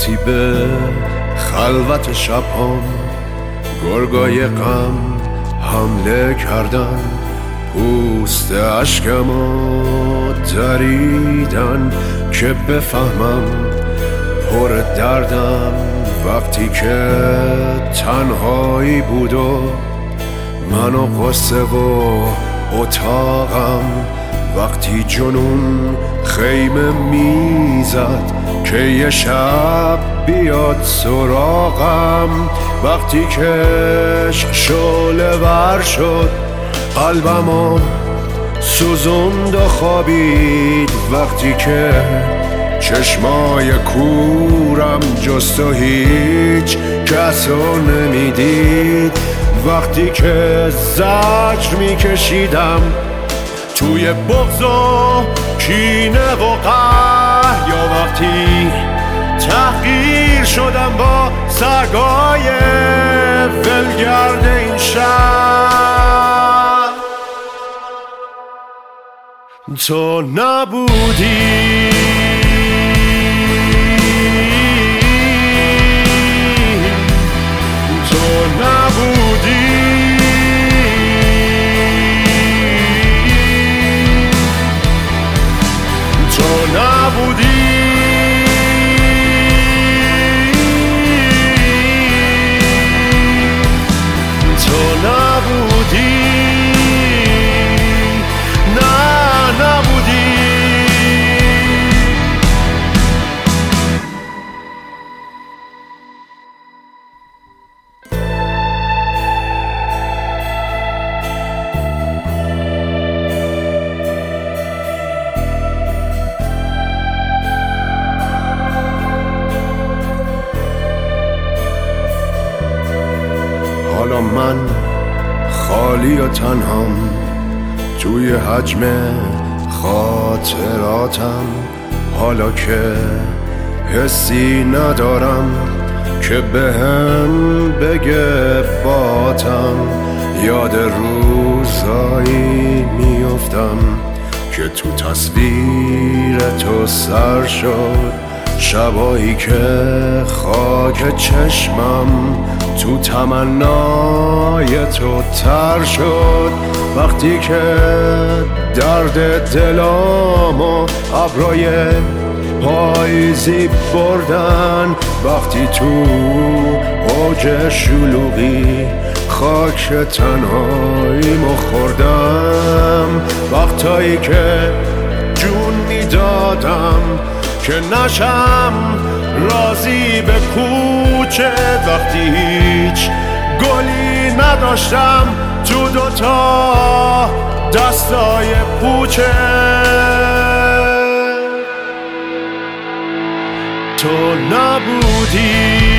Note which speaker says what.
Speaker 1: وقتی به خلوت شبام گرگای غم حمله کردن، پوست اشکمو دریدن که بفهمم پر دردم. وقتی که تنهایی بود و من و قصه و اتاقم، وقتی جنون خیمه میزد که یه شب بیاد سراغم، وقتی که عشق شعله ور شد قلبمو سوزوند و خوابید، وقتی که چشمای کورم جست و هیچ کسو نمیدید، وقتی که زجر میکشیدم توی بغض و کینه و قهر، یا وقتی تحقیر شدم با سگای ولگرد این شهر. تو نبودی، تو نبودی، تو نبودی، تو نبودی، نه نبودی. حالا من خالی و تنهام توی حجم خاطراتم، حالا که حسی ندارم که بهم بگه باتم، یاد روزایی میافتم که تو تصویر تو سر شد، شبایی که خاک چشمم تو تمنای تو تر شد، وقتی که درد دلامو ابرای پاییزی بردن، وقتی تو اوج شلوغی خاک تنهاییمو خوردم، وقتایی که جون میدادم که نشم راضی به کوچه، وقتی هیچ گلی نداشتم تو دوتا دستای پوچه. تو نبودی،